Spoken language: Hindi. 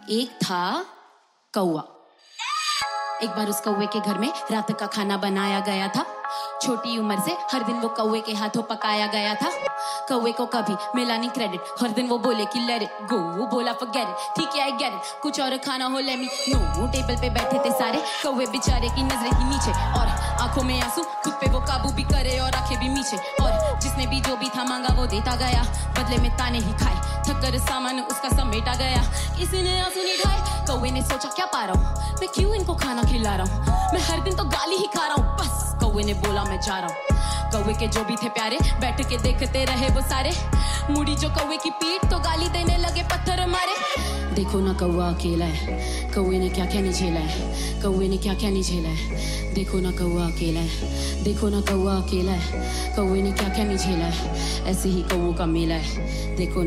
एक था कौवा। एक बार उस कौवे के घर में रात का खाना बनाया गया था। छोटी उम्र से हर दिन वो कौवे के हाथों पकाया गया था। कौवे को कभी मिला नहीं क्रेडिट, हर दिन वो बोले कि लेट इट गो, वो बोला फॉरगेट इट, ठीक है आई गेट इट, कुछ और खाना हो लेट मी नो। टेबल पे बैठे थे सारे, कौवे बेचारे की नजरें थी नीचे और आंखों में आंसू, खुद पे वो काबू भी करे और आंखें भी नीचे। और जिसने भी जो भी था मांगा वो देता गया, बदले में ताने ही खाए, थक कर सामान उसका समेटा गया। किसी ने आंसू नहीं ढाए, कौवे ने सोचा क्या पा रहा हूँ मैं, क्यों इनको खाना खिला रहा हूँ, मैं हर दिन तो गाली ही खा रहा हूँ। बस कौवे ने बोला मैं जा रहा हूँ। कौवे के जो भी थे प्यारे बैठ के देखते रहे वो सारे, मुड़ी जो कौवे की पीठ तो गाली देने लगे पत्थर मारे। देखो ना कौवा अकेला है, कौवे ने क्या क्या नहीं झेला है, कौवे ने क्या क्या नहीं झेला है। देखो ना कौवा अकेला है, देखो ना कौवा अकेला है, कौवे ने क्या क्या नहीं झेला है। ऐसे ही कौवों का मेला है, देखो ना।